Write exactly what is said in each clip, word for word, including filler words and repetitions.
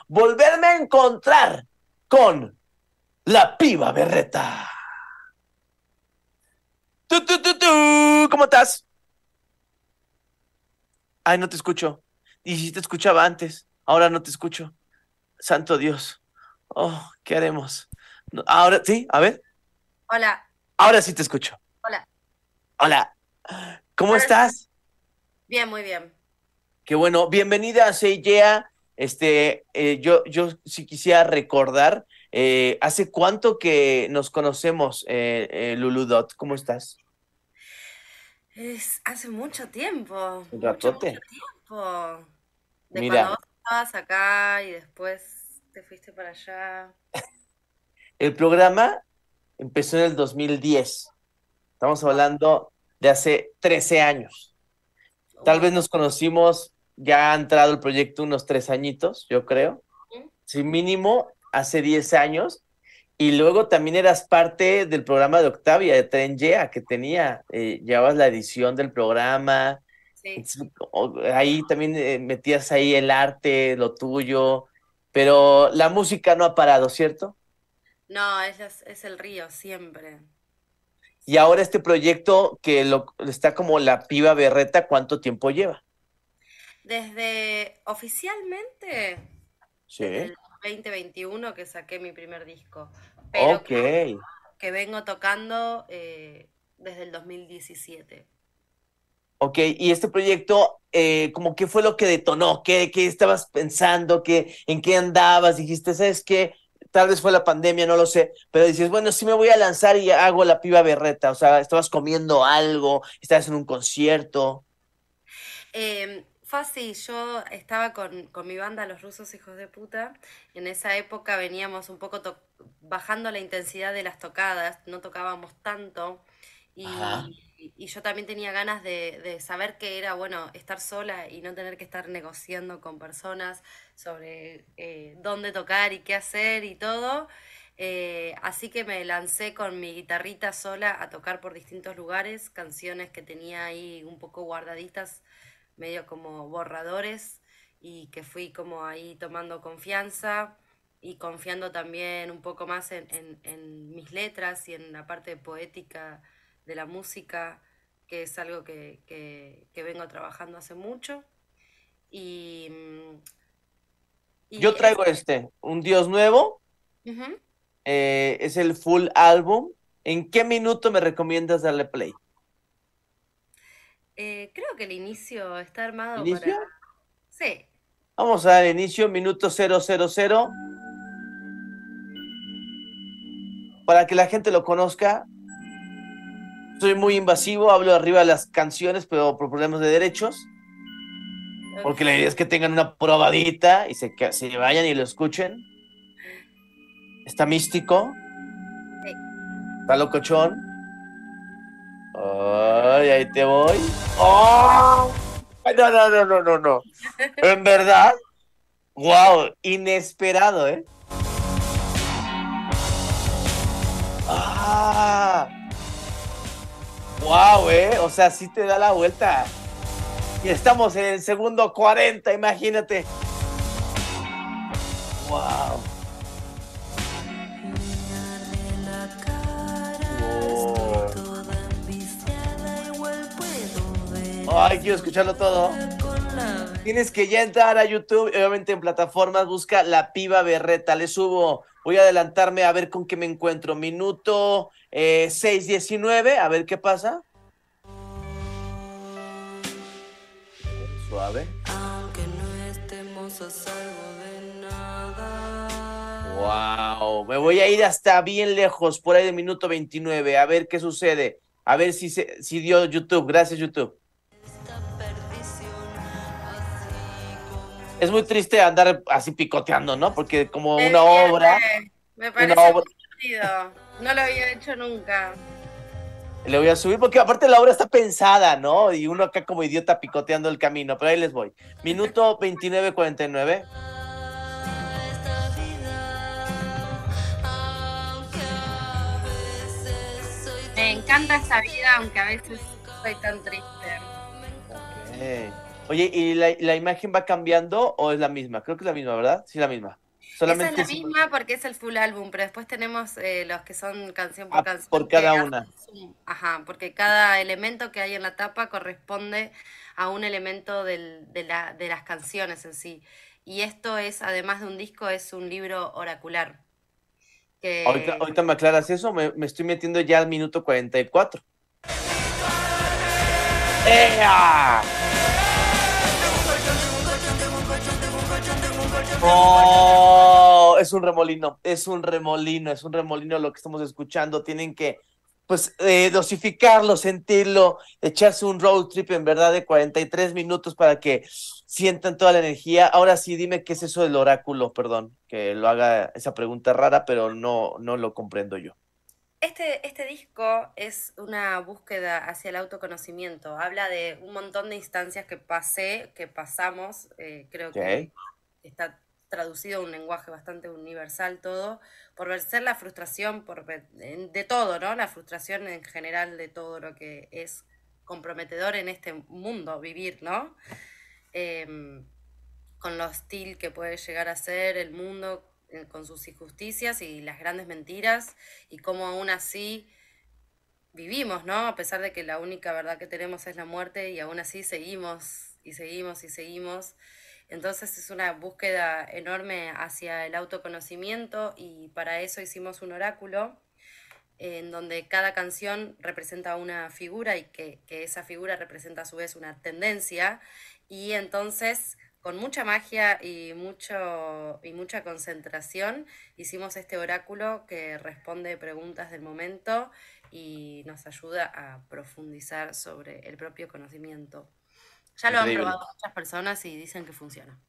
volverme a encontrar con la piba berreta. ¡Tú, tú, tú, tú! ¿Cómo estás? Ay, no te escucho. Y si te escuchaba antes, ahora no te escucho. Santo Dios. Oh, ¿qué haremos? No, ahora sí, a ver. Hola, Ahora sí te escucho. hola. Hola. ¿Cómo Ahora sí. estás? Bien, muy bien. Qué bueno. Bienvenida a Seiyea. Este, eh, yo, yo sí quisiera recordar, eh, ¿hace cuánto que nos conocemos, eh, eh, Luludot? ¿Cómo estás? Es hace mucho tiempo, Un mucho, ratote. mucho tiempo. De cuando Mira, vos estabas acá y después te fuiste para allá. el programa empezó en el dos mil diez. Estamos Wow, hablando de hace trece años. un Tal vez montón. nos conocimos, ya ha entrado el proyecto unos tres añitos, yo creo. Sí, mínimo hace diez años. Y luego también eras parte del programa de Octavia, de Tren Yea, que tenía, eh, llevabas la edición del programa. Sí. Entonces, o- ahí también eh, metías ahí el arte, lo tuyo. Pero la música no ha parado, ¿cierto? No, ella es, es el río, siempre. Y ahora Siempre. este proyecto que lo, está como la piba berreta, ¿cuánto tiempo lleva? Desde oficialmente, desde Sí. el dos mil veintiuno que saqué mi primer disco, pero Ok. que, que vengo tocando eh, desde el dos mil diecisiete. Ok, y este proyecto, eh, como qué fue lo que detonó, ¿Qué, qué estabas pensando, ¿Qué, en qué andabas, dijiste, ¿sabes qué? Tal vez fue la pandemia, no lo sé, pero dices, bueno, sí me voy a lanzar y hago la piba berreta, o sea, estabas comiendo algo, estabas en un concierto. Eh, fue así, yo estaba con, con mi banda Los Rusos Hijos de Puta. En esa época veníamos un poco to- bajando la intensidad de las tocadas, no tocábamos tanto. Ajá. Y, y yo también tenía ganas de, de saber qué era, bueno, estar sola y no tener que estar negociando con personas sobre eh, dónde tocar y qué hacer y todo. Eh, así que me lancé con mi guitarrita sola a tocar por distintos lugares, canciones que tenía ahí un poco guardaditas medio como borradores y que fui como ahí tomando confianza y confiando también un poco más en, en- en mis letras y en la parte poética de la música, que es algo que, que- que vengo trabajando hace mucho. Y, mm, Yo y es, traigo este, Un Dios Nuevo, ujú. eh, es el full álbum. ¿En qué minuto me recomiendas darle play? Eh, creo que el inicio está armado para... ¿Inicio? Sí, Vamos a dar inicio, minuto cero cero cero para que la gente lo conozca. Soy muy invasivo, hablo arriba de las canciones, pero por problemas de derechos, porque la idea ok. es que tengan una probadita y se, que- se vayan y lo escuchen. Está místico, Sí. está locochón. Ay, ahí te voy. ¡Oh! Ay, no, no, no, no, no, no. En verdad, wow, inesperado, ¿eh? Ah, wow, ¿eh? O sea, sí te da la vuelta. Y estamos en el segundo cuarenta, imagínate. Wow. Wow. Ay, quiero escucharlo todo. Tienes que ya entrar a YouTube, obviamente en plataformas, busca La Piba Berreta. Le subo, voy a adelantarme a ver con qué me encuentro. Minuto eh, seis diecinueve, a ver qué pasa. Suave. Aunque no estemos a salvo de nada. Wow, me voy a ir hasta bien lejos, por ahí de minuto veintinueve, a ver qué sucede. A ver si, se, si dio YouTube. Gracias, YouTube. Esta perdición, así Es como muy es. triste andar así picoteando, ¿no? Porque como Me una obra, divierte, me una parece muy obra, divertido. No lo había hecho nunca. le voy a subir porque aparte la obra está pensada, ¿no? Y uno acá como idiota picoteando el camino, pero ahí les voy. Minuto veintinueve cuarenta y nueve. Esta vida, aunque a veces soy Me tan encanta esta vida, aunque a veces soy tan triste. Ok. Oye, ¿y la, la imagen va cambiando o es la misma? Creo que es la misma, ¿verdad? Sí, la misma. Esa es Solamente la es misma porque es el full álbum, pero después tenemos eh, los que son canción por ah, por canción que cada hacen una. zoom. Ajá, porque cada elemento que hay en la tapa corresponde a un elemento del- de la, de las canciones en sí. Y esto es, además de un disco, es un libro oracular. Ahorita, Que ahorita me aclaras eso, me, me estoy metiendo ya al minuto cuarenta y cuatro. ¡Ea! Oh, es un remolino, es un remolino, es un remolino lo que estamos escuchando. Tienen que, pues, eh, dosificarlo, sentirlo, echarse un road trip en verdad de cuarenta y tres minutos para que sientan toda la energía. Ahora sí, dime qué es eso del oráculo, perdón, que lo haga esa pregunta rara, pero no, no lo comprendo yo. Este, este disco es una búsqueda hacia el autoconocimiento. Habla de un montón de instancias que pasé, que pasamos. Eh, creo Ok, que está traducido a un lenguaje bastante universal todo, por vencer la frustración, por ver- en- de todo, ¿no? La frustración en general de todo lo que es comprometedor en este mundo, vivir, ¿no? Em, con lo hostil que puede llegar a ser el mundo eh, con sus injusticias y las grandes mentiras y cómo aún así vivimos, ¿no? A pesar de que la única verdad que tenemos es la muerte y aún así seguimos y seguimos y seguimos. Entonces es una búsqueda enorme hacia el autoconocimiento y para eso hicimos un oráculo en donde cada canción representa una figura y que, que esa figura representa a su vez una tendencia y entonces con mucha magia y, mucho, y mucha concentración hicimos este oráculo que responde preguntas del momento y nos ayuda a profundizar sobre el propio conocimiento. Ya lo han increíble. probado muchas personas y dicen que funciona.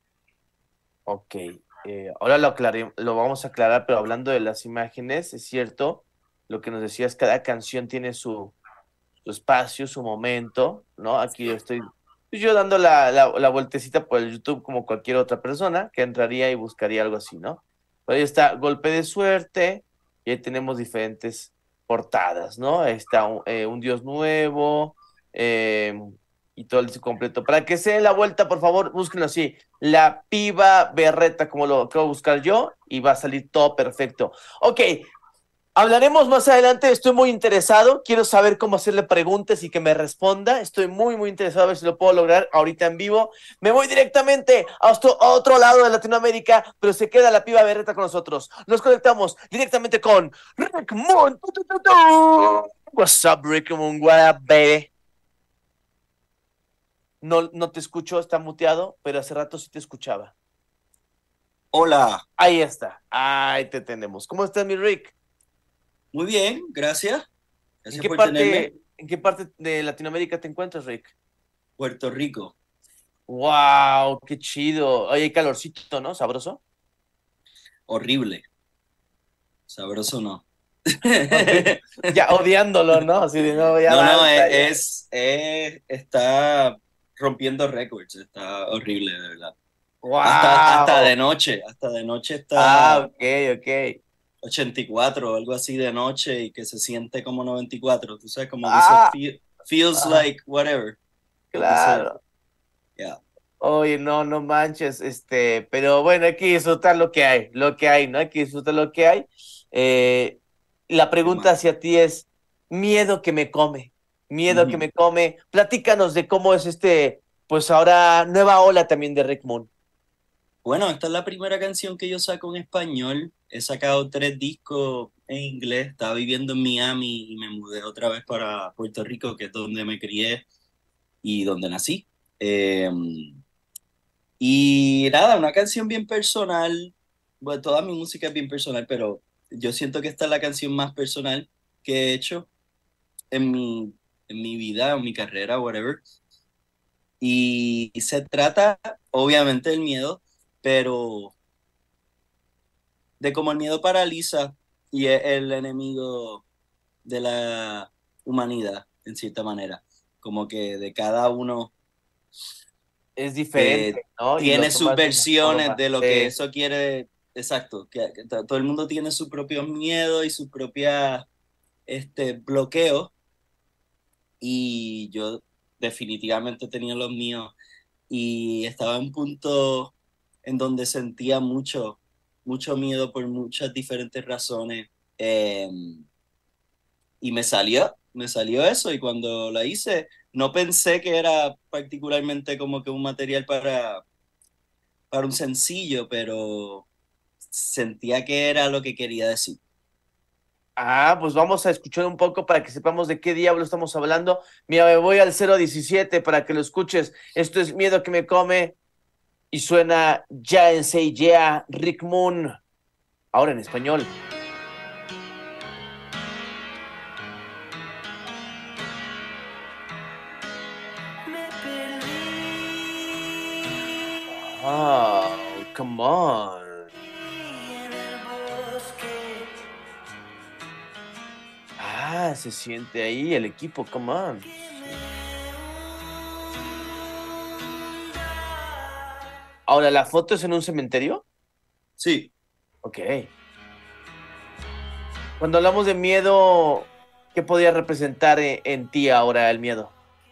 Ok, eh, ahora lo aclaré, lo vamos a aclarar, pero hablando de las imágenes, es cierto, lo que nos decías, cada canción tiene su, su espacio, su momento, ¿no? Aquí yo estoy, pues yo dando la, la, la vueltecita por el YouTube como cualquier otra persona que entraría y buscaría algo así, ¿no? Pero ahí está Golpe de Suerte, y ahí tenemos diferentes portadas, ¿no? Ahí está un, eh, un Dios Nuevo, eh, y todo el disco completo. Para que se den la vuelta, por favor, búsquenlo así, La Piba Berreta, como lo acabo de buscar yo, y va a salir todo perfecto. Ok, hablaremos más adelante, estoy muy interesado, quiero saber cómo hacerle preguntas y que me responda, estoy muy, muy interesado a ver si lo puedo lograr ahorita en vivo. Me voy directamente a otro, a otro lado de Latinoamérica, pero se queda la piba berreta con nosotros. Nos conectamos directamente con Rick Moon. Tu, tu, tu, tu. What's up, Rick Moon? What up, baby? No, no te escucho, está muteado, pero hace rato sí te escuchaba. Hola, Ahí está, ahí te tenemos. ¿Cómo estás, mi Rick? muy bien, gracias. ¿En Gracias qué por tenerme. parte, en qué parte de Latinoamérica te encuentras, Rick? Puerto Rico, Wow, qué chido. Oye, hay calorcito, ¿no? Sabroso. horrible, sabroso no. Horrible. Ya odiándolo, ¿no? Así de no, ya No, no, basta, es, ya. es, es- está rompiendo récords, está horrible, de verdad. Hasta, hasta de Wow. noche, hasta de noche Ah, está ok, ok. ochenta y cuatro o algo así de noche y que se siente como noventa y cuatro. Tú sabes, como dice, Ah, "Feel- feels ajá, like whatever." Lo dice, claro. ya, Oye, no, no manches, este, pero bueno, hay que disfrutar lo que hay, lo que hay, ¿no? Hay que disfrutar lo que hay. Eh, la qué pregunta más. hacia ti es, miedo que me come, miedo que Ujú. me come. Platícanos de cómo es este, pues ahora nueva ola también de Rick Moon. Bueno, esta es la primera canción que yo saco en español. He sacado tres discos en inglés. Estaba viviendo en Miami y me mudé otra vez para Puerto Rico, que es donde me crié y donde nací. Eh, y nada, una canción bien personal. Bueno, toda mi música es bien personal, pero yo siento que esta es la canción más personal que he hecho en mi, en mi vida, en mi carrera, whatever. Y se trata, obviamente, del miedo, pero de cómo el miedo paraliza y es el enemigo de la humanidad, en cierta manera. Como que de cada uno Es eh, diferente, ¿no? Y lo tiene sus tomas de una versiones forma. de lo que Eh, eso quiere, exacto, que, que to- todo el mundo tiene sus propios miedos y sus propias este, bloqueos y yo definitivamente tenía los míos y estaba en un punto en donde sentía mucho, mucho miedo por muchas diferentes razones. Eh, y me salió, me salió eso y cuando la hice, no pensé que era particularmente como que un material para, para un sencillo, pero sentía que era lo que quería decir. Ah, pues vamos a escuchar un poco para que sepamos de qué diablo estamos hablando. Mira, me voy al cero diecisiete para que lo escuches. Esto es Miedo que me come y suena Ya en Say Yeah, Rick Moon, ahora en español. Oh, come on. Ah, se siente ahí el equipo, come on. Ahora, ¿la foto es en un cementerio? Sí. Ok. Cuando hablamos de miedo, ¿qué podría representar en, en ti ahora el miedo?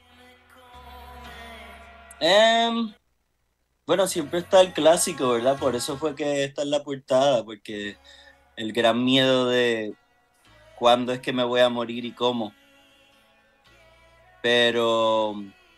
Em, bueno, siempre está el clásico, ¿verdad? Por eso fue que está en la portada, porque el gran miedo de cuándo es que me voy a morir y cómo. Pero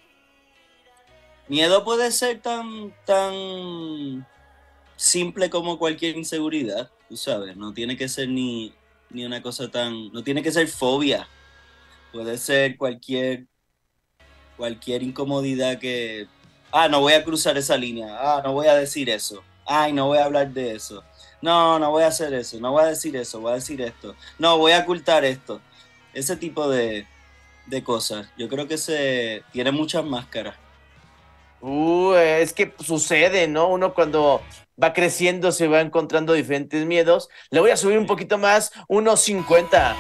miedo puede ser tan, tan simple como cualquier inseguridad, tú sabes, no tiene que ser ni, ni una cosa tan, no tiene que ser fobia, puede ser cualquier, cualquier incomodidad que, ah, no voy a cruzar esa línea, ah, no voy a decir eso, ay, no voy a hablar de eso, no, no voy a hacer eso, no voy a decir eso, voy a decir esto, no, voy a ocultar esto, ese tipo de, de cosas, yo creo que se tiene muchas máscaras. Uh, es que sucede, ¿no? Uno cuando va creciendo se va encontrando diferentes miedos. Le voy a subir un poquito más, unos cincuenta.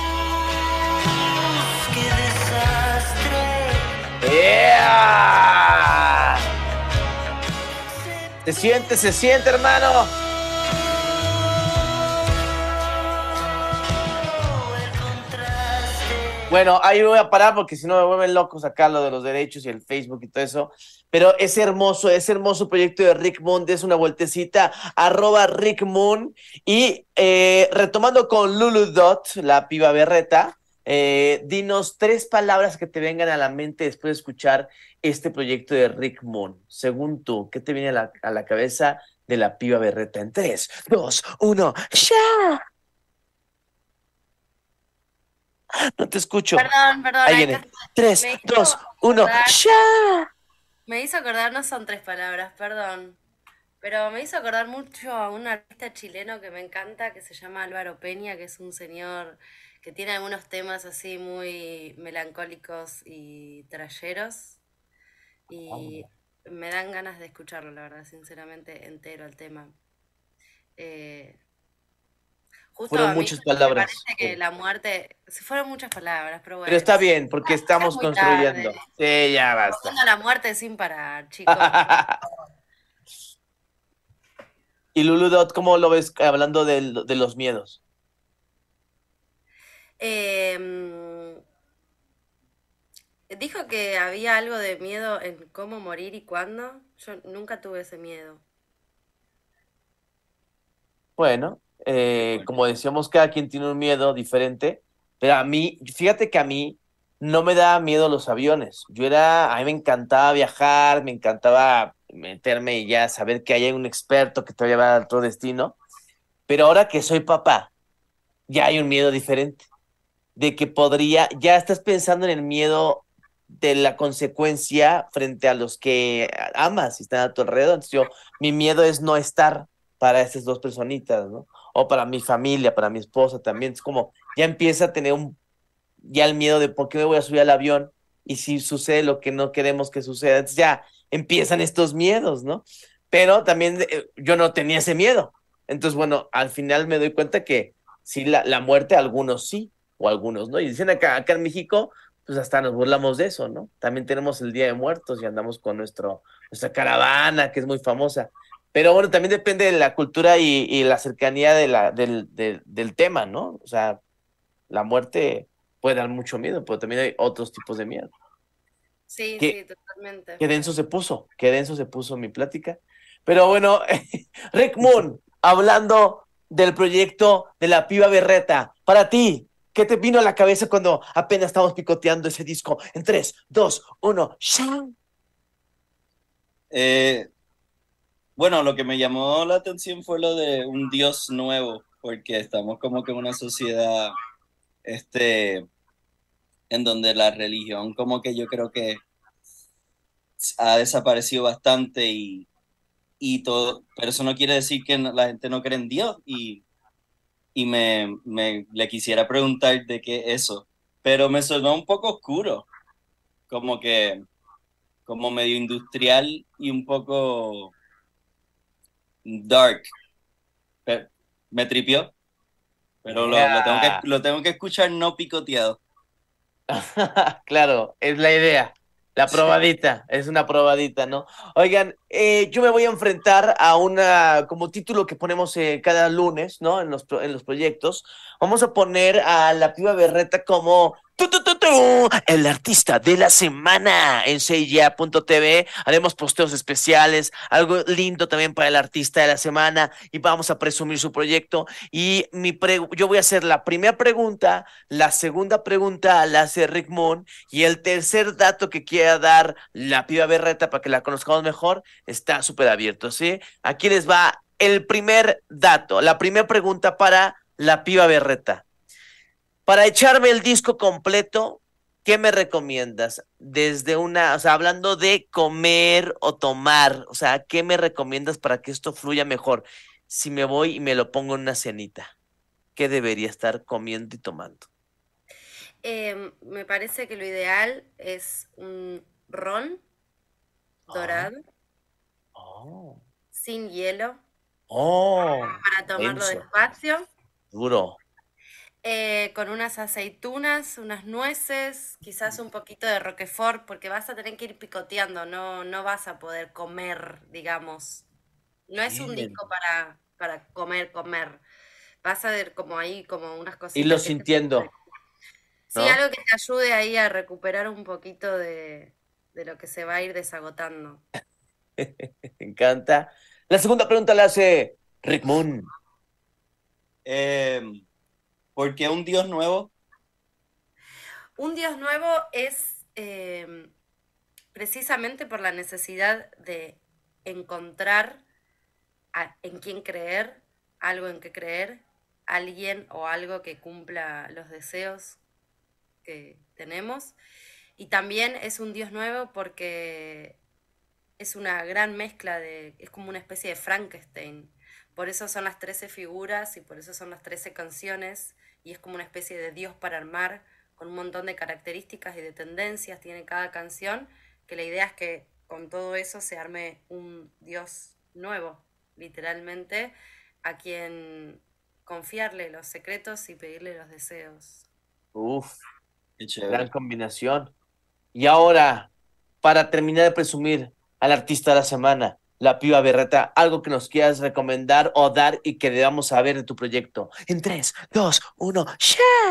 ¡Yeah! Se siente, se siente, hermano. Bueno, ahí voy a parar porque si no me vuelven locos acá lo de los derechos y el Facebook y todo eso. Pero es hermoso, es hermoso proyecto de Rick Moon. Es una vueltecita, arroba Rick Moon. Y eh, retomando con Lulu Dot, la piba berreta, eh, dinos tres palabras que te vengan a la mente después de escuchar este proyecto de Rick Moon. Según tú, ¿qué te viene a la, a la cabeza de la piba berreta? En tres, dos, uno, ¡ya! No te escucho. Perdón, perdón, Ahí acá viene. Tres, me hizo dos, uno, acordar, ¡ya! me hizo acordar, no son tres palabras, perdón, pero me hizo acordar mucho a un artista chileno que me encanta, que se llama Álvaro Peña, que es un señor que tiene algunos temas así muy melancólicos y trayeros, y me dan ganas de escucharlo, la verdad, sinceramente, entero el tema. Eh, Justo Fueron a mí muchas me parece palabras. que la muerte, se fueron muchas palabras, pero Pero bueno, está bien, porque ya es estamos muy tarde. construyendo. Sí, ya basta. Volviendo a la muerte sin parar, chicos. Y Lulu Dot, ¿cómo lo ves hablando del- de los miedos? Em, dijo que había algo de miedo en cómo morir y cuándo. Yo nunca tuve ese miedo. Bueno, eh, como decíamos, cada quien tiene un miedo diferente, pero a mí, fíjate que a mí no me da miedo los aviones. Yo era, a mí me encantaba viajar, me encantaba meterme y ya saber que hay un experto que te va a llevar a otro destino, pero ahora que soy papá, ya hay un miedo diferente, de que podría, ya estás pensando en el miedo de la consecuencia frente a los que amas y están a tu alrededor. Entonces yo, mi miedo es no estar para esas dos personitas, ¿no? O para mi familia, para mi esposa también. Es como, ya empieza a tener un, ya el miedo de por qué me voy a subir al avión y si sucede lo que no queremos que suceda. Entonces ya empiezan estos miedos, ¿no? Pero también eh, yo no tenía ese miedo. Entonces, bueno, al final me doy cuenta que sí, la, la muerte, algunos sí, o algunos no. Y dicen acá, acá en México, pues hasta nos burlamos de eso, ¿no? También tenemos el Día de Muertos y andamos con nuestro, nuestra caravana, que es muy famosa. Pero bueno, también depende de la cultura y, y la cercanía de la, del, del, del tema, ¿no? O sea, la muerte puede dar mucho miedo, pero también hay otros tipos de miedo. Sí, Qué, sí, totalmente. qué denso se puso, qué denso se puso mi plática. Pero bueno, Rick Moon, hablando del proyecto de la piba berreta, para ti, ¿qué te vino a la cabeza cuando apenas estábamos picoteando ese disco? En tres, dos, uno, ¡shang! Eh, bueno, lo que me llamó la atención fue lo de un Dios nuevo, porque estamos como que en una sociedad, este, en donde la religión como que yo creo que ha desaparecido bastante y, y todo, pero eso no quiere decir que no- la gente no cree en Dios y, y me, me le quisiera preguntar de qué eso, pero me sonó un poco oscuro, como que, como medio industrial y un poco dark. Pe- Me tripió, pero lo, lo tengo que, Yeah. lo tengo que escuchar no picoteado. Claro, es la idea. La probadita, es una probadita, ¿no? Oigan, eh, yo me voy a enfrentar a una, como título que ponemos eh, cada lunes, ¿no? En los, pro- en los proyectos. Vamos a poner a la piba berreta como tu, tu, tu, tu, el artista de la semana en seiya punto t v. Haremos posteos especiales, algo lindo también para el artista de la semana y vamos a presumir su proyecto. Y mi pre yo voy a hacer la primera pregunta, la segunda pregunta la hace Rick Moon y el tercer dato que quiera dar la piba berreta para que la conozcamos mejor está súper abierto, ¿sí? Aquí les va el primer dato, la primera pregunta para la piba berreta. Para echarme el disco completo, ¿qué me recomiendas? Desde una, o sea, hablando de comer o tomar, o sea, ¿qué me recomiendas para que esto fluya mejor? Si me voy y me lo pongo en una cenita, ¿qué debería estar comiendo y tomando? Em, me parece que lo ideal es un ron Ah, dorado, oh, sin hielo, oh, para tomarlo denso, despacio, duro. eh, con unas aceitunas, unas nueces, quizás un poquito de roquefort, porque vas a tener que ir picoteando, no, no vas a poder comer, digamos. No es un Bien. disco para, para comer, comer. Vas a ver como ahí, como unas Irlo cositas que te... sintiendo, Sí, ¿no? algo que te ayude ahí a recuperar un poquito de, de lo que se va a ir desagotando. Me encanta. La segunda pregunta la hace Rick Moon. Eh, ¿Por qué un Dios nuevo? Un Dios nuevo es eh, precisamente por la necesidad de encontrar a- en quién creer, algo en qué creer, alguien o algo que cumpla los deseos que tenemos. Y también es un Dios nuevo porque es una gran mezcla de, es como una especie de Frankenstein. Por eso son las trece figuras y por eso son las trece canciones y es como una especie de Dios para armar con un montón de características y de tendencias tiene cada canción, que la idea es que con todo eso se arme un Dios nuevo, literalmente, a quien confiarle los secretos y pedirle los deseos. Uf, Qué gran chévere. combinación. Y ahora, para terminar de presumir al artista de la semana, la piba berreta, algo que nos quieras recomendar o dar y que debamos saber de tu proyecto. En tres, dos, uno, ¡ya!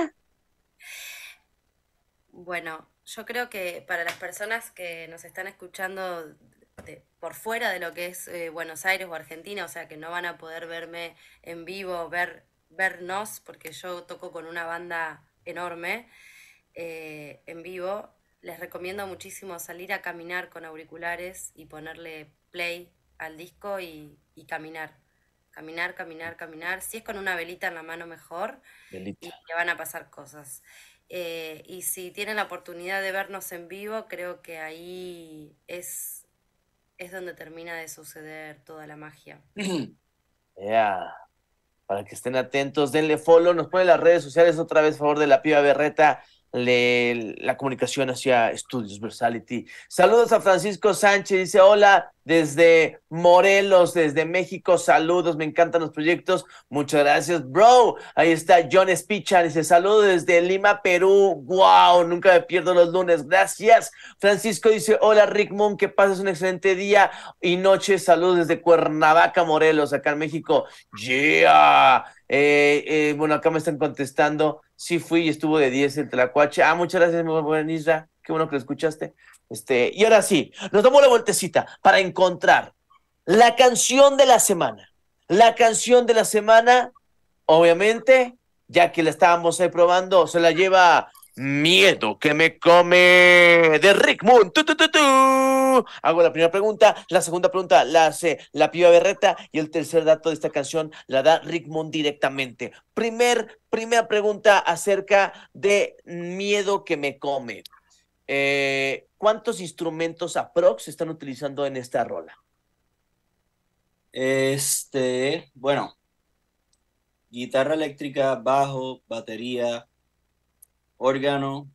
Bueno, yo creo que para las personas que nos están escuchando de- por fuera de lo que es eh, Buenos Aires o Argentina, o sea que no van a poder verme en vivo, ver, vernos, porque yo toco con una banda enorme eh, en vivo, les recomiendo muchísimo salir a caminar con auriculares y ponerle play al disco y, y caminar. Caminar, caminar, caminar. Si es con una velita en la mano, mejor y Delita. le van a pasar cosas. Eh, y si tienen la oportunidad de vernos en vivo, creo que ahí es, es donde termina de suceder toda la magia. Ya. Para que estén atentos, denle follow, nos ponen las redes sociales otra vez, a favor de la piba berreta, le, la comunicación hacia Estudios Versality. Saludos a Francisco Sánchez, dice hola desde Morelos, desde México, saludos, me encantan los proyectos, muchas gracias, bro. Ahí está John Spicha, dice saludos desde Lima, Perú, wow, nunca me pierdo los lunes, gracias. Francisco dice hola Rick Moon, que pases un excelente día y noche, saludos desde Cuernavaca, Morelos, acá en México. Yeah. Eh, eh, bueno, acá me están contestando. Sí fui y estuvo de diez el Tlacuache. Ah, muchas gracias, muy buen Isra. Qué bueno que lo escuchaste. Este, y ahora sí, nos damos la vueltecita para encontrar la canción de la semana. La canción de la semana, obviamente, ya que la estábamos ahí probando, se la lleva Miedo que me come de Rick Moon. Tu, tu, tu, tu. Hago la primera pregunta, la segunda pregunta la hace la Piba Berreta y el tercer dato de esta canción la da Rick Moon directamente. Primer, primera pregunta acerca de Miedo que me come. Eh, ¿Cuántos instrumentos aprox están utilizando en esta rola? Este, bueno, guitarra eléctrica, bajo, batería, órgano.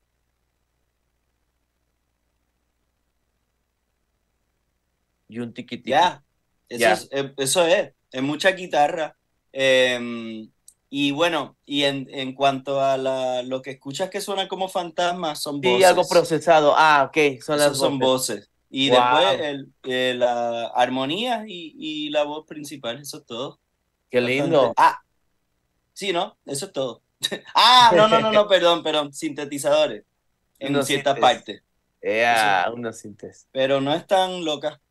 Y un tiquitiqui. Ya, eso Ya. es, eh, eso es, es mucha guitarra. Eh, y bueno, y en, en cuanto a la, lo que escuchas que suena como fantasmas, son Sí, algo voces. procesado. Ah, ok, son Esos las son voces. voces. Y Wow. después el, eh, la armonía y, y la voz principal, eso es todo. Qué Bastante. lindo. Ah, sí, ¿no? Eso es todo. Ah, no, no, no, no, perdón, perdón, sintetizadores en Unos cierta sintes. parte. Yeah, Eso. unos sintes. Pero no es tan loca.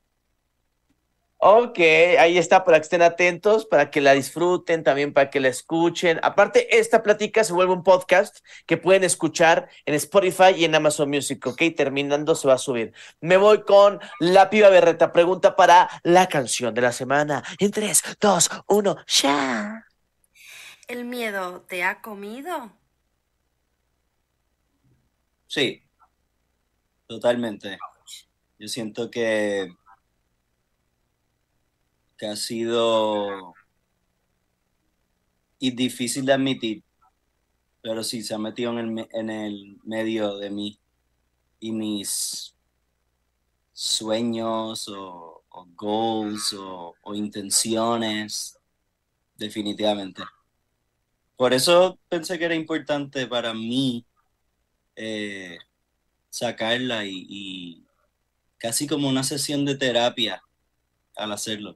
Ok, ahí está, para que estén atentos, para que la disfruten, también para que la escuchen. Aparte, esta plática se vuelve un podcast que pueden escuchar en Spotify y en Amazon Music, ok, terminando se va a subir. Me voy con la Piba Berreta, pregunta para la canción de la semana. En tres, dos, uno, ya. ¿El miedo te ha comido? Sí, totalmente. Yo siento que, que ha sido y difícil de admitir, pero sí se ha metido en el, me- en el medio de mí y mis sueños o, o goals o, o intenciones, definitivamente. Por eso pensé que era importante para mí eh, sacarla y, y casi como una sesión de terapia al hacerlo.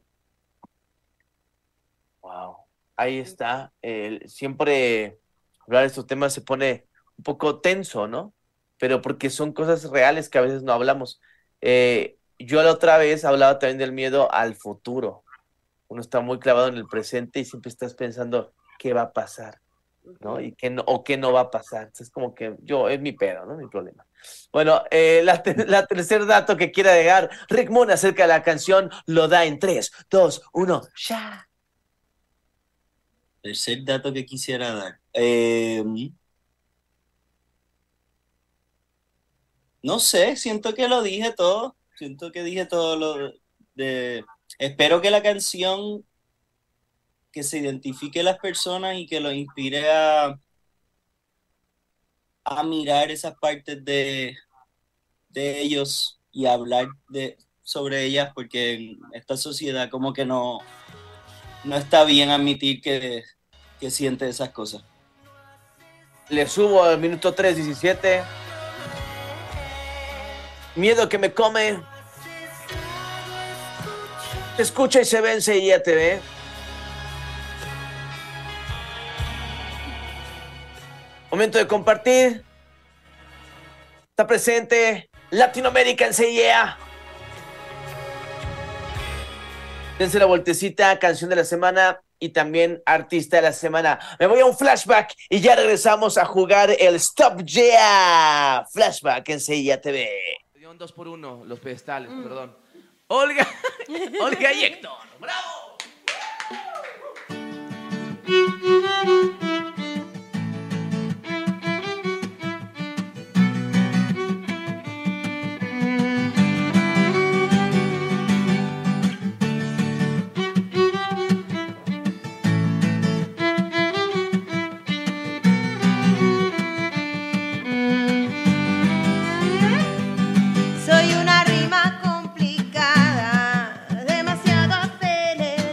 Wow, ahí está. El- siempre hablar de estos temas se pone un poco tenso, ¿no? Pero porque son cosas reales que a veces no hablamos. Eh, yo la otra vez hablaba también del miedo al futuro. Uno está muy clavado en el presente y siempre estás pensando qué va a pasar, ¿no? Y qué no, o qué no va a pasar. Es como que yo, es mi pedo, ¿no? Mi problema. Bueno, eh, la, te- la tercer dato que quiera dejar Rick Moon acerca de la canción lo da en tres, dos, uno, ya. Tercer dato que quisiera dar. Eh, no sé, siento que lo dije todo. Siento que dije todo lo de... Espero que la canción que se identifique a las personas y que los inspire a, a mirar esas partes de, de ellos y hablar de, sobre ellas, porque en esta sociedad como que no, no está bien admitir que, que siente esas cosas. Le subo al minuto tres diecisiete. Miedo que me come. Se escucha y se vence y ya te ve. Momento de compartir. Está presente Latinoamérica en C I E A. Dense la vueltecita, canción de la semana y también artista de la semana. Me voy a un flashback y ya regresamos a jugar el Stop Yeah. Flashback en C I A T V. Dieron dos por uno los pedestales, mm. perdón. Olga, Olga y Héctor. ¡Bravo! Soy una rima complicada, demasiado acelerada.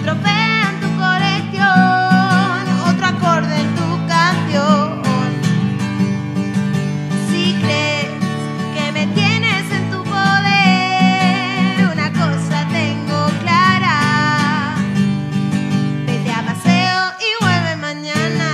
trofeo en tu colección, otro acorde en tu canción. Si crees que me tienes en tu poder, una cosa tengo clara: vete a paseo y vuelve mañana.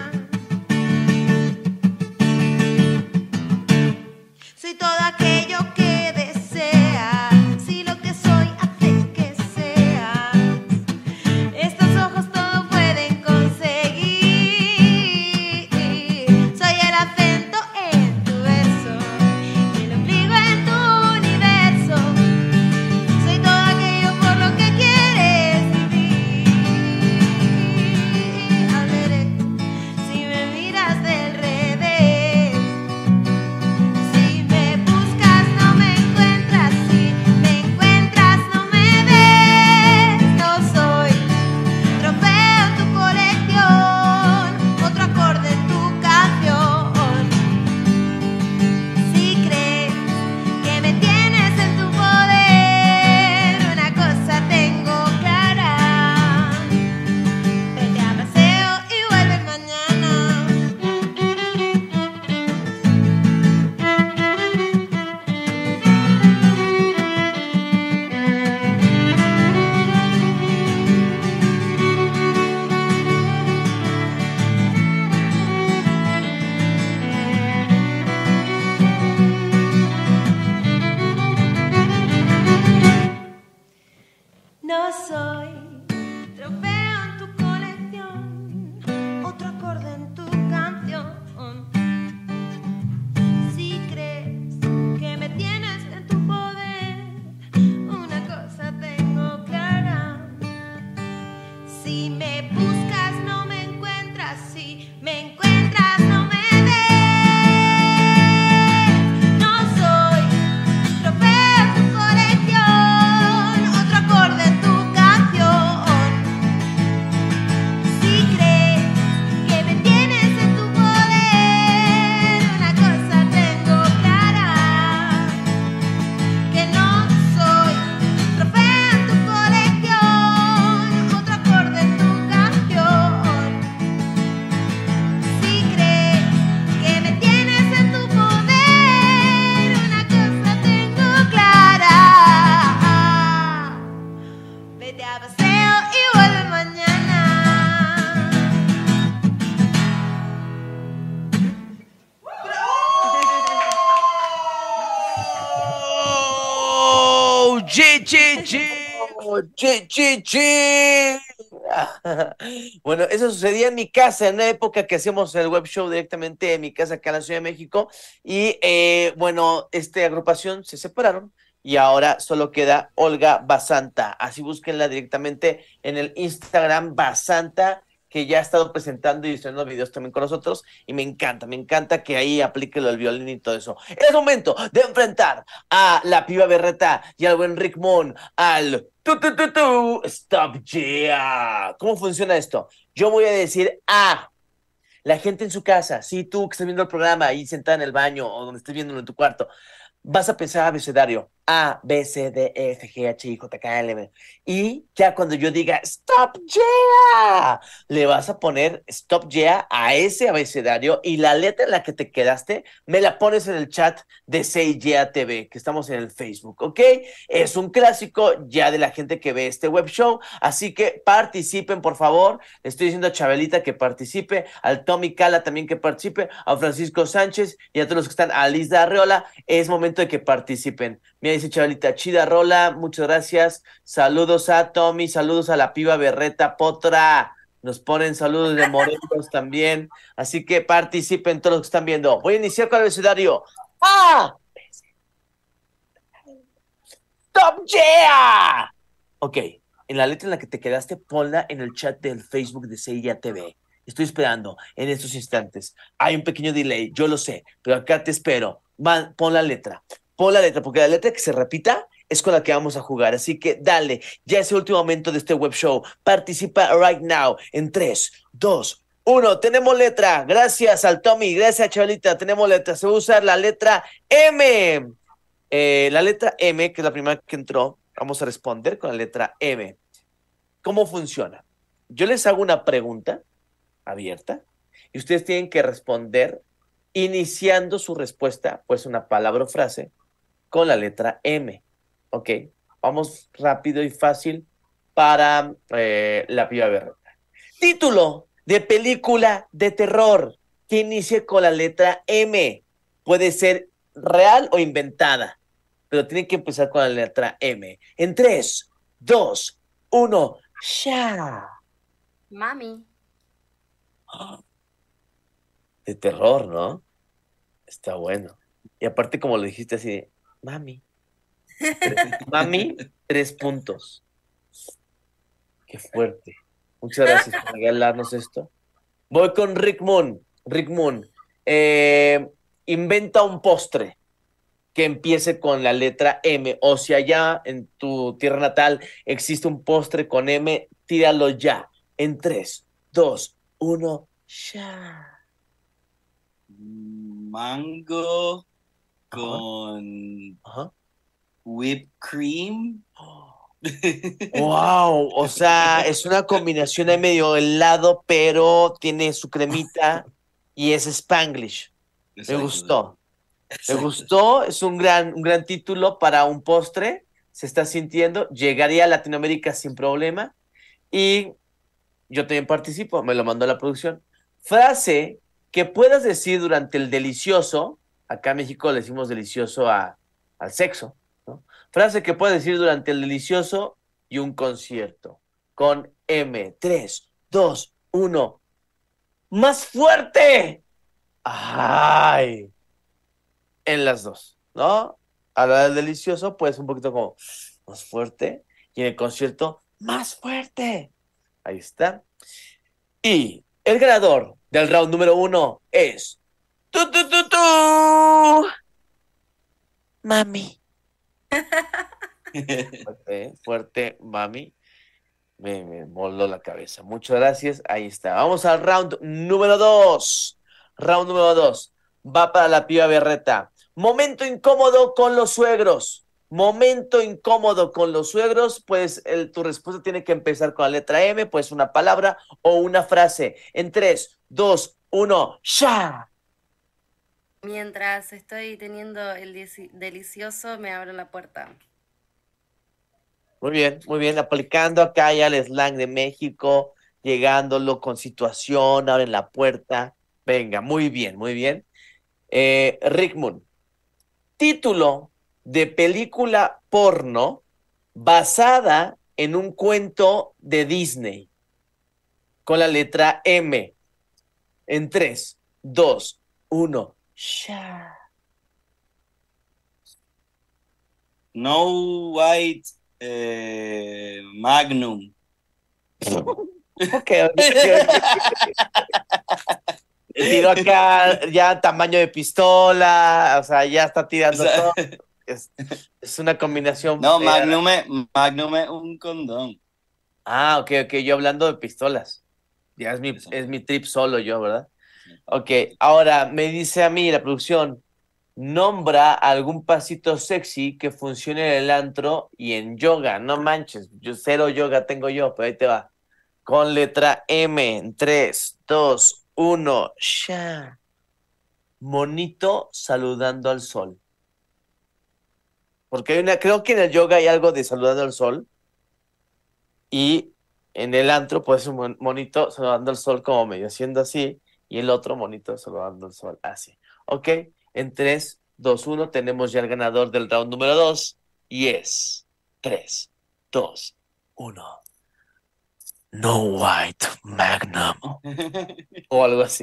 Soy todo aquello que deseas, si lo que soy hace que seas. Estos ojos todo pueden conseguir. Soy el acento en tu verso, el ombligo en tu universo. Soy todo aquello por lo que quieres vivir. Hablaré si me miras del revés. Si me buscas no me encuentras, si me encuentras no me ves. No soy trofeo en tu colección, otro acorde en tu canción. Si crees que me tienes en tu poder, una cosa tengo clara: vete a paseo y vuelve mañana. No soy trofeo en tu colección, otro acorde en tu canción. Si crees que me tienes en tu poder, una cosa tengo clara: si me buscas no me encuentras, si me encuentras no me ves. No soy trofeo en tu colección, otro acorde en tu canción. Si crees que me tienes en tu poder, una cosa tengo clara: que no soy trofeo en tu colección, otro acorde en tu canción. Si crees que me tienes en tu poder, una cosa tengo clara: vete a paseo y vuelve mañana. ¡Oh! ¡Chi, chi, chi! ¡Chi, chi, chi! Bueno, eso sucedía en mi casa, en una época que hacíamos el web show directamente en mi casa acá en la Ciudad de México. Y eh, bueno, esta agrupación se separaron y ahora solo queda Olga Basanta. Así búsquenla directamente en el Instagram Basanta, que ya ha estado presentando y estrenando videos también con nosotros, y me encanta, me encanta que ahí aplique lo del violín y todo eso. Es momento de enfrentar a la Piba Berreta y al buen Rick Moon al tu tu tu tu Stop Yeah. ¿Cómo funciona esto? Yo voy a decir A. La gente en su casa, sí, tú que estás viendo el programa ahí sentada en el baño o donde estés viéndolo en tu cuarto, vas a pensar abecedario: A, B, C, D, E, F, G, H, I, J, K, L, M. Y ya cuando yo diga Stop Yeah, le vas a poner Stop Yeah a ese abecedario, y la letra en la que te quedaste me la pones en el chat de Say Yeah T V, que estamos en el Facebook, ¿ok? Es un clásico ya de la gente que ve este web show, así que participen, por favor. Le estoy diciendo a Chabelita que participe, al Tommy Cala también que participe, a Francisco Sánchez y a todos los que están, a Liz Arreola. Es momento de que participen. Mira, dice Chabelita, chida rola, muchas gracias. Saludos a Tommy, saludos a la Piba Berreta Potra. Nos ponen saludos de Morelos también. Así que participen todos los que están viendo. Voy a iniciar con el abecedario. ¡Ah! ¡Stop Yeah! Ok, en la letra en la que te quedaste, ponla en el chat del Facebook de Seiya T V. Estoy esperando en estos instantes. Hay un pequeño delay, yo lo sé, pero acá te espero. Man, pon la letra, pon la letra, porque la letra que se repita es con la que vamos a jugar. Así que dale, ya es el último momento de este web show. Participa right now en tres, dos, uno. Tenemos letra. Gracias al Tommy, gracias a Chabelita. Tenemos letra. Se va a usar la letra M. Eh, la letra M, que es la primera que entró. Vamos a responder con la letra M. ¿Cómo funciona? Yo les hago una pregunta abierta y ustedes tienen que responder iniciando su respuesta, pues una palabra o frase, con la letra M. ¿Ok? Vamos rápido y fácil para eh, la piba berreta. Título de película de terror que inicie con la letra M. Puede ser real o inventada, pero tiene que empezar con la letra M. En tres, dos, uno, ya. Mami. De terror, ¿no? Está bueno. Y aparte, como lo dijiste así, de, mami. Tres- mami, tres puntos. Qué fuerte. Muchas gracias por regalarnos esto. Voy con Rick Moon. Rick Moon. Eh, inventa un postre que empiece con la letra M. O si allá en tu tierra natal existe un postre con M, tíralo ya. En tres, dos, uno, ya. Mango Ajá, con ajá. whipped cream. Wow, o sea, es una combinación de medio helado, pero tiene su cremita y es Spanglish. Me Exacto, gustó, me exacto. gustó, es un gran, un gran título para un postre, se está sintiendo, llegaría a Latinoamérica sin problema y yo también participo, me lo mandó la producción. Frase que puedas decir durante el delicioso, acá en México le decimos delicioso a, al sexo, ¿no? Frase que puedas decir durante el delicioso y un concierto. Con M, tres, dos, uno. ¡Más fuerte! ¡Ay! En las dos, ¿no? A la del delicioso, pues un poquito como más fuerte. Y en el concierto, más fuerte. Ahí está. Y el ganador del round número uno es. ¡Tu, tu, tu, tu! Mami. Fuerte, fuerte, mami. Me, me moló la cabeza. Muchas gracias. Ahí está. Vamos al round número dos. Round número dos. Va para la piba berreta. Momento incómodo con los suegros. Momento incómodo con los suegros. Pues el, tu respuesta tiene que empezar con la letra M, pues una palabra o una frase. En tres, dos, uno, ¡ya! Mientras estoy teniendo el deci- delicioso, me abren la puerta. Muy bien, muy bien. Aplicando acá ya el slang de México, llegándolo con situación, abren la puerta. Venga, muy bien, muy bien. Eh, Rick Moon, título de película porno basada en un cuento de Disney con la letra M. En tres, dos, uno. Ya. No White eh, Magnum. Ok, ok, ok. Tiró acá ya tamaño de pistola, o sea, ya está O tirando sea, todo. Es, es una combinación. no, eh, Magnum es, Magnum es un condón. Ah, ok, ok, yo hablando de pistolas. Ya es mi, Eso. es mi trip solo yo, ¿verdad? Ok, ahora me dice a mí la producción, nombra algún pasito sexy que funcione en el antro y en yoga. No manches, yo cero yoga tengo yo, pero ahí te va. Con letra M, en tres, dos, uno, ya. Monito saludando al sol. Porque hay una, creo que en el yoga hay algo de saludando al sol y en el antro pues un mon- monito saludando al sol como medio haciendo así y el otro monito saludando al sol así. Ok, en tres, dos, uno tenemos ya el ganador del round número dos y es tres, dos, uno. No White Magnum o algo así.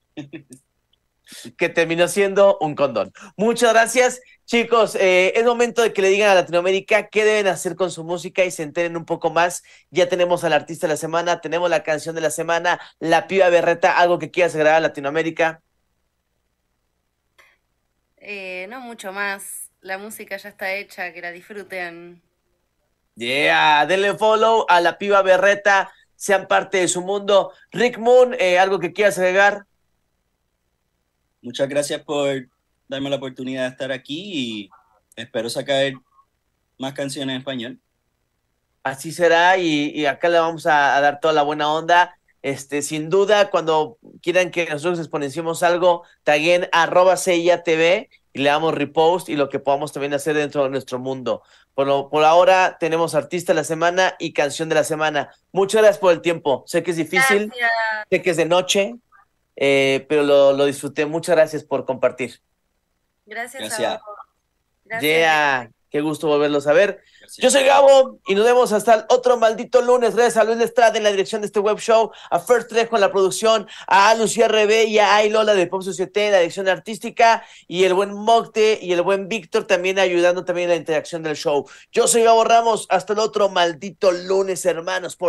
Que terminó siendo un condón. Muchas gracias, chicos. Eh, es momento de que le digan a Latinoamérica qué deben hacer con su música y se enteren un poco más. Ya tenemos al artista de la semana, tenemos la canción de la semana, la piba berreta, algo que quieras agregar a Latinoamérica. Eh, no mucho más. La música ya está hecha, que la disfruten. Yeah, denle follow a la piba berreta, sean parte de su mundo. Rick Moon, eh, algo que quieras agregar. Muchas gracias por darme la oportunidad de estar aquí y espero sacar más canciones en español. Así será y, y acá le vamos a, a dar toda la buena onda. Este, sin duda, cuando quieran que nosotros exponenciemos algo, taguen arroba C I A T V y le damos repost y lo que podamos también hacer dentro de nuestro mundo. Por, lo, por ahora tenemos artista de la semana y canción de la semana. Muchas gracias por el tiempo. Sé que es difícil, Gracias. sé que es de noche, eh, pero lo, lo disfruté. Muchas gracias por compartir. Gracias a Gracias. vos. Gracias. Yeah, qué gusto volverlos a ver. Gracias. Yo soy Gabo y nos vemos hasta el otro maldito lunes. Gracias a Luis Lestrada en la dirección de este web show, a First Trejo en la producción, a Lucía R B y a Ay Lola de Pop Societe en la dirección artística y el buen Mocte y el buen Víctor también ayudando también en la interacción del show. Yo soy Gabo Ramos. Hasta el otro maldito lunes, hermanos. Por